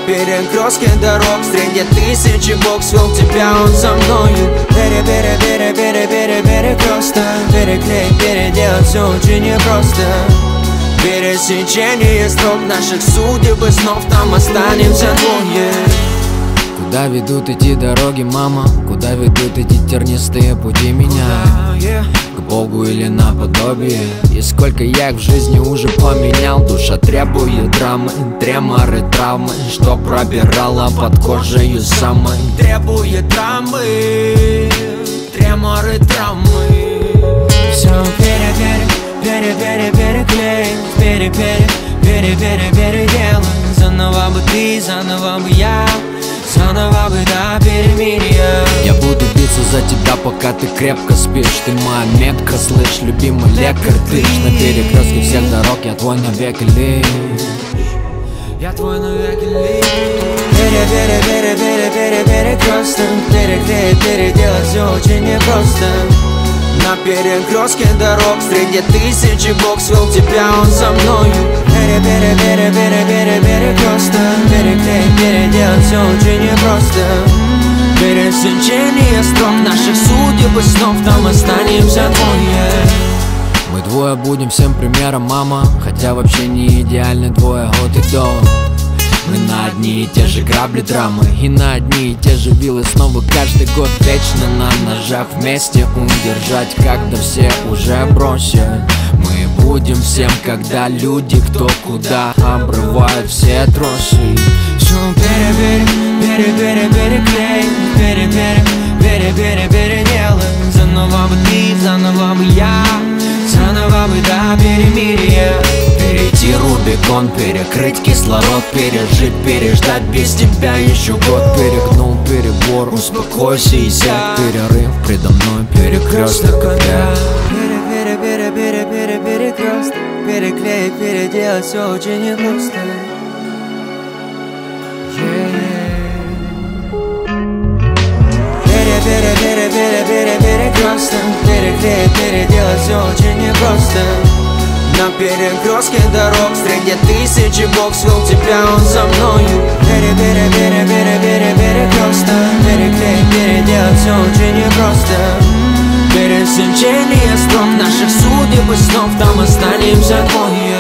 перекрестке дорог, среди тысячи бог свел тебя, он со мною. Перекресток, переклеить, переделать все очень непросто. Пересечение строк наших судеб и снов, там останемся двое. Куда ведут эти дороги, мама? Куда ведут эти тернистые пути меня? К Богу или наподобие? И сколько я их в жизни уже поменял. Душа требует драмы, треморы, травмы, что пробирала под кожей самой. Требует драмы, треморы, травмы. Все переклеить, переделать. Заново бы ты, заново бы я, заново бы до перемирия. Я буду биться за тебя, пока ты крепко спишь. Ты моя метка, слышь, любимый лекарь. Ты на перекрестке всех дорог, я твой навеки лишь. Я твой навеки лишь. Перекресток, переклеить, переделать все очень непросто. На перекрестке дорог, среди тысячи бог свел тебя, он со мною. Перекресток, переклеить, переделать все очень непросто. Пересечение строк наших судеб и снов, там останемся двое. Мы двое будем всем примером, мама, хотя вообще не идеальны двое от и до. Мы на одни и те же грабли драмы и на одни и те же вилы снова каждый год. Вечно на ножах вместе удержать, когда все уже бросят. Мы будем всем, когда люди кто куда обрывают все тросы. Все переделай. Заново бы ты, заново бы я, заново бы до перемирия. Перейти Рубикон, перекрыть кислород, пережить, переждать без тебя еще год. Перегнул перебор, успокойся и сядь. Перерыв предо мной, перекресток опять. Перекресток, переклеить, переделать все очень непросто. Перекресток, переклеить, переделать все очень непросто. На перекрестке дорог, среди тысячи бог свел тебя, он со мною. Перекресток, переклеить, переделать все очень непросто. Пересечение строк наших судеб и снов, там останемся двое.